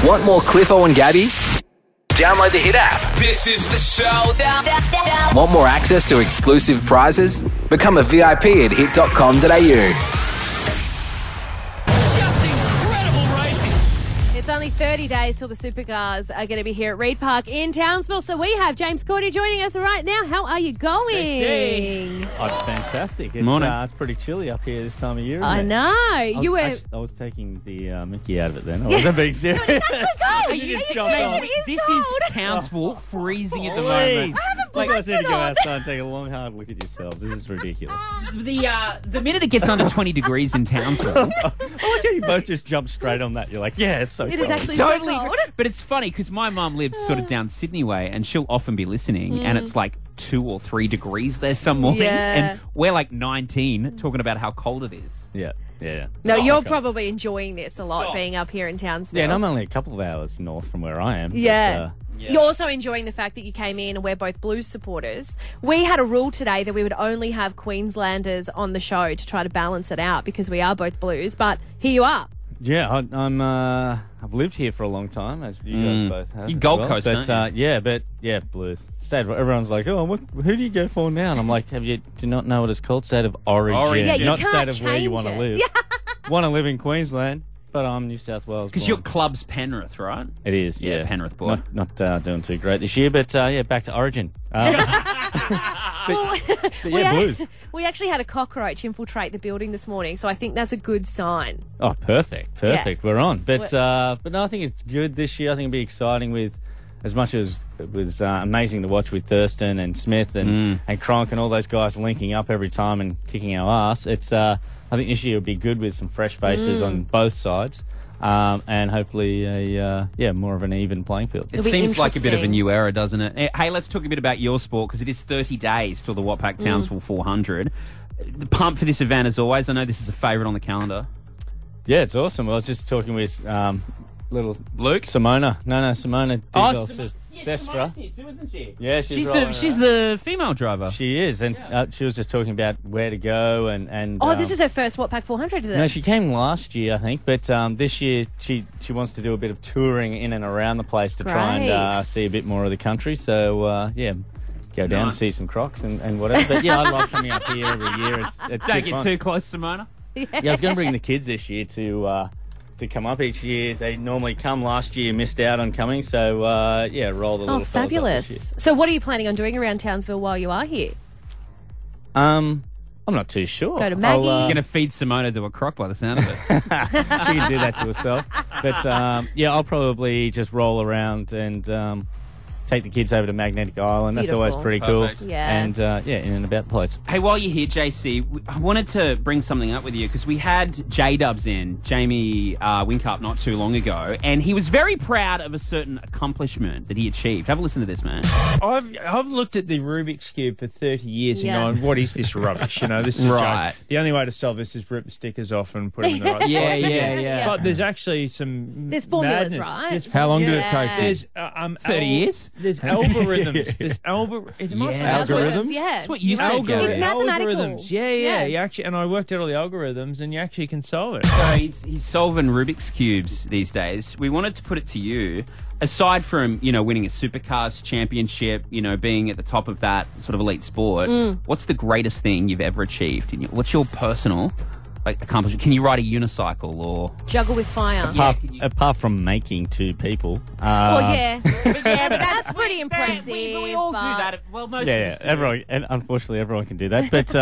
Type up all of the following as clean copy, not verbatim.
Want more Cliffo and Gabby? Download the Hit app. This is the show. Want more access to exclusive prizes? Become a VIP at hit.com.au. Just incredible racing. It's only 30 days till the Supercars are going to be here at Reed Park in Townsville. So we have James Cordy joining us right now. How are you going? I'm fantastic. It's, Morning. It's pretty chilly up here this time of year, isn't I it? know. I was taking the Mickey out of it then. I wasn't being serious. It's cold. This is Townsville freezing at the moment. You guys need to go outside and take a long, hard look at yourselves. This is ridiculous. The minute it gets under 20 degrees in Townsville, I like how you both just jump straight on that. You're like, yeah, it's so It cold. is actually totally. so cold. But it's funny because my mum lives sort of down Sydney way, and she'll often be listening, and it's like 2 or 3 degrees there some mornings, Yeah. and we're like 19 talking about how cold it is. Yeah. No, Oh, you're okay. probably enjoying this a lot, Soft. being up here in Townsville. Yeah, and I'm only a couple of hours north from where I am. but, Yeah. You're also enjoying the fact that you came in and we're both Blues supporters. We had a rule today that we would only have Queenslanders on the show to try to balance it out because we are both Blues, but here you are. Yeah, I've lived here for a long time, as you guys both have. You as Gold well. Coast, but don't yeah, Blues. Everyone's like, oh, who do you go for now? And I'm like, do you not know what it's called? State of origin, Yeah, you not can't state of where you change want to it. live. Want to live in Queensland, but I'm New South Wales. Because your club's Penrith, right? It is, yeah. Penrith boy. Not doing too great this year, but back to origin. Blues. We actually had a cockroach infiltrate the building this morning, so I think that's a good sign. Oh, perfect. Yeah. We're on. But no, I think it's good this year. I think it'll be exciting with, as much as it was amazing to watch with Thurston and Smith and Cronk and all those guys linking up every time and kicking our ass. It's I think this year will be good with some fresh faces on both sides. And hopefully more of an even playing field. It It'll be seems like a bit of a interesting. new era, doesn't it? Hey, let's talk a bit about your sport because it is 30 days till the Watpac Townsville 400. The pump for this event, as always. I know this is a favourite on the calendar. Yeah, it's awesome. I was just talking with little Luke? Simona. No, Simona Diesel Sestra. isn't she? Yeah, She's rolling the female driver. She is, and she was just talking about where to go and. This is her first Watpac 400, is it? No, she came last year, I think, but this year she wants to do a bit of touring in and around the place to try Great. and see a bit more of the country. So go down and Nice. see some crocs and whatever. But yeah, I like coming up here every year. It's Don't good get fun. too close, Simona. Yeah, I was going to bring the kids this year to come up each year. They normally come last year, missed out on coming, so roll the little Oh, fellas up this fabulous. year. So what are you planning on doing around Townsville while you are here? I'm not too sure. Go to Maggie. You're going to feed Simona to a croc by the sound of it. She can do that to herself. But I'll probably just roll around and take the kids over to Magnetic Island. That's always Beautiful. pretty cool. Perfect. Yeah. And in and about the place. Hey, while you're here, JC, I wanted to bring something up with you because we had J-Dubs in, Jamie Whincup, not too long ago, and he was very proud of a certain accomplishment that he achieved. Have a listen to this, man. I've looked at the Rubik's Cube for 30 years Yeah. and gone, what is this rubbish? This is Right. a joke. The only way to solve this is rip the stickers off and put them in the right Yeah, spots. yeah. But there's actually some There's formulas, madness. right? There's How long did it Yeah. take you? There's 30 years? There's algorithms. There's Algorithms? Yeah. That's what you said, Algorithms. Gary. It's mathematical. Algorithms. Yeah. Yeah. You actually, and I worked out all the algorithms, and you actually can solve it. So he's solving Rubik's Cubes these days. We wanted to put it to you, aside from, winning a Supercars championship, being at the top of that sort of elite sport, what's the greatest thing you've ever achieved? What's your personal accomplishment? Can you ride a unicycle or... Juggle with fire. Yeah. Apart from making two people. Well, yeah. But that's pretty impressive. We all do but- that. Well, most of Yeah, us do. everyone, and unfortunately everyone can do that. But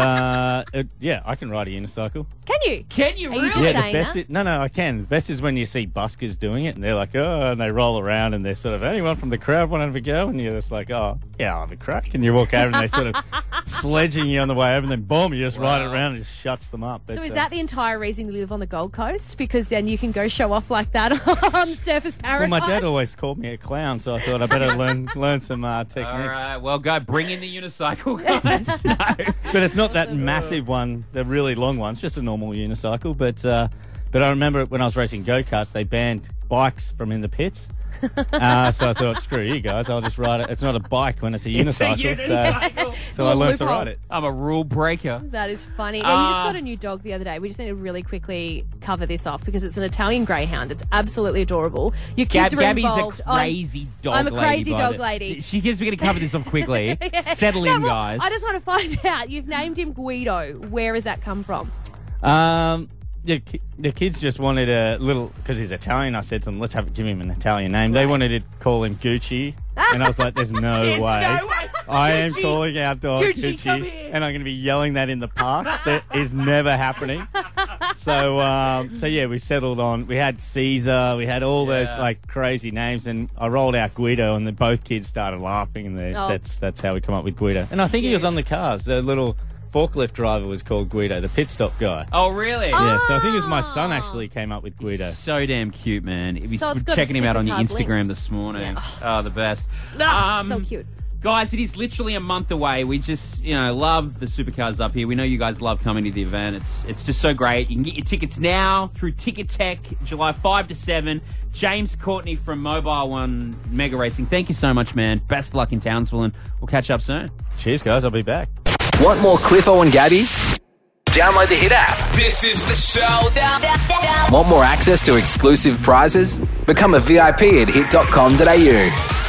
I can ride a unicycle. Can you? Can you Are you really? just Yeah, the saying best. that? No, I can. The best is when you see buskers doing it, and they're like, oh, and they roll around, and they're sort of, anyone from the crowd want to have a go? And you're just like, oh, yeah, I'll have a crack. And you walk over, and they're sort of sledging you on the way over, and then boom, you just ride it around, and it just shuts them up. So But, is that the entire reason you live on the Gold Coast? Because then you can go show off like that on Surface Well, Paradise? my dad always called me a clown, so I thought I better learn some techniques. All right, well, go bring in the unicycle, guys. No. But it's not that massive one, the really long one. It's just a normal unicycle. But But I remember when I was racing go-karts, they banned bikes from in the pits. So I thought, screw you guys, I'll just ride it. It's not a bike when it's a unicycle. So I learned to ride it. I'm a rule breaker. That is funny. Yeah, you just got a new dog the other day. We just need to really quickly cover this off because it's an Italian greyhound. It's absolutely adorable. Your kids are Gabby's involved. a crazy dog lady. I'm a crazy dog lady. She gives me going to cover this off quickly. Settle in, guys. I just want to find out. You've named him Guido. Where has that come from? The kids just wanted a little, because he's Italian. I said to them, let's give him an Italian name. They wanted to call him Gucci, and I was like, there's no way. I am calling our dog Gucci, and I'm going to be yelling that in the park. That is never happening. So yeah, we settled on. We had Caesar. We had all those like crazy names, and I rolled out Guido, and then both kids started laughing, and that's how we come up with Guido. And I think he was on the cars. The little forklift driver was called Guido, the pit stop guy. Oh, really? Yeah, so I think it was my son actually came up with Guido. So damn cute, man. We So were it's got checking him out on your Supercars Instagram link. this morning. Oh, the best. So cute. Guys, it is literally a month away. We just, love the Supercars up here. We know you guys love coming to the event. It's just so great. You can get your tickets now through Ticket Tech, July 5 to 7. James Courtney from Mobile One Mega Racing. Thank you so much, man. Best of luck in Townsville, and we'll catch up soon. Cheers, guys. I'll be back. Want more Cliffo and Gabby? Download the Hit app. This is the showdown. Want more access to exclusive prizes? Become a VIP at hit.com.au.